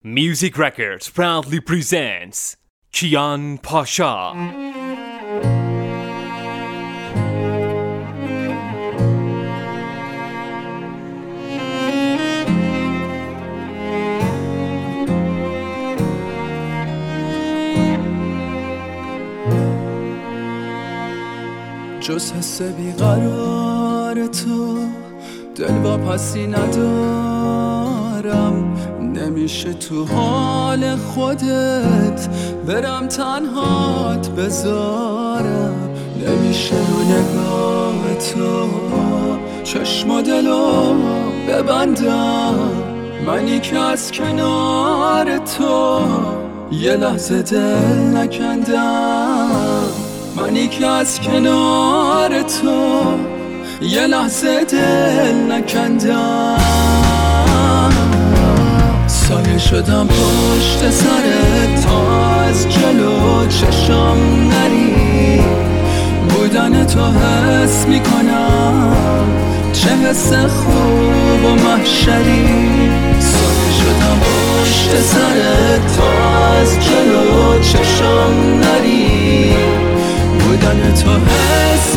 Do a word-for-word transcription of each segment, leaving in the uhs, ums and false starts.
Music Records proudly presents Kian Pasha. جز حس بیقرار تو دل واپسی ندارم، نمیشه تو حال خودت برم تنهات بذارم، نمیشه رو نگاه تو چشم و دلو ببندم، منی که از کنار تو یه لحظه دل نکندم، منی که از کنار تو یه لحظه دل نکندم، سایه شدم پشت سرت تا از جلو چشم نری، بودن تو حس میکنم چه حس خوب و محشری، سایه شدم پشت سرت تا از جلو چشم نری، بودن تو حس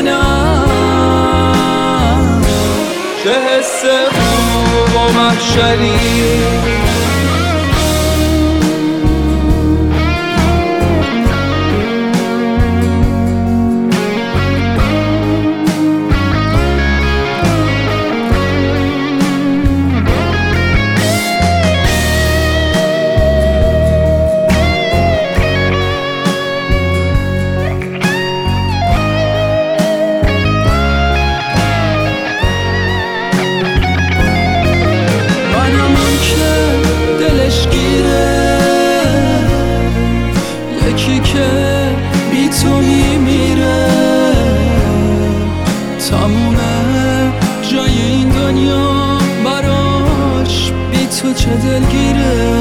میکنم چه حس خوب و محشری. یکی که بی تو میمیره، تموم جای این دنیا براش بی تو چه دلگیره،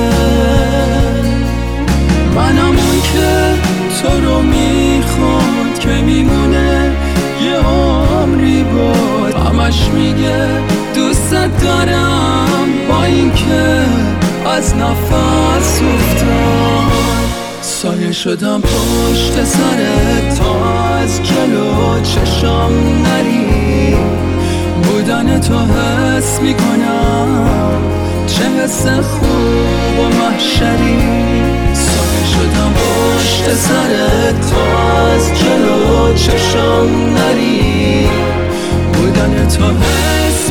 منم اون که تو رو میخواد که میمونه یه عمری بود، همش میگه دوست دارم با این که از نفس افتاد، سایه شدم پشت سرت تا از جلو چشم نری، بودن تو حس میکنم چه حس خوب و محشری، سایه شدم پشت سرت تا از جلو چشم نری، بودن تو حس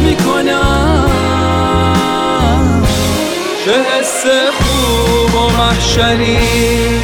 میکنم چه حس خوب و محشری.